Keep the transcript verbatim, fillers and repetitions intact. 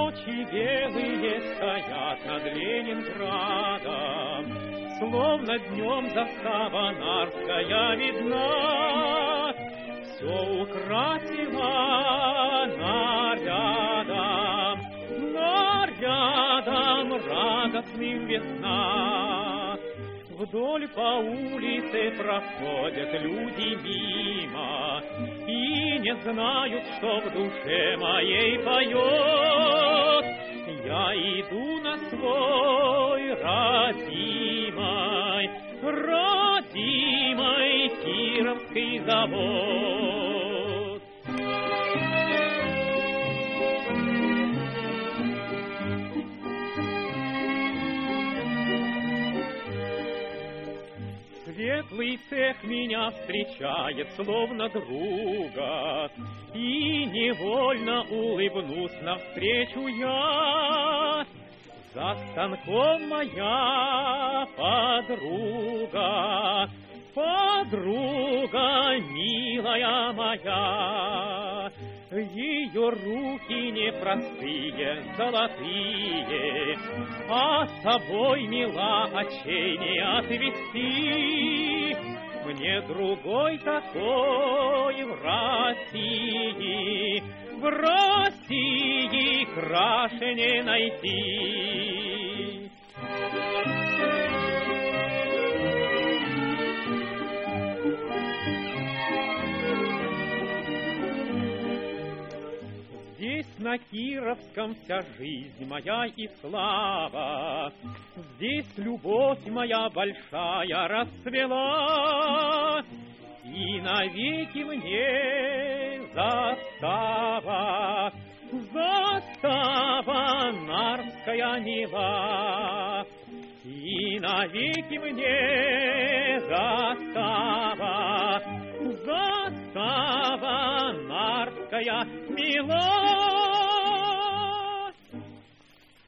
Ночи белые стоят над Ленинградом, словно днем застава Нарвская видна. Все украсила нарядом, нарядом радостным весна. Вдоль по улице проходят люди мимо и не знают, что в душе моей поет. Я иду на свой родимой, родимой Кировский завод. Светлый цех меня встречает, словно друга, и невольно улыбнусь навстречу я. За станком моя подруга, подруга милая моя. Ее руки непростые, золотые, а с собой мила очей не отвести. Мне другой такой в России, в России краше не найти. Здесь на Кировском вся жизнь моя и слава, здесь любовь моя большая расцвела, и навеки мне застава, застава Нарвская мила. И навеки мне застава, застава Нарвская мила.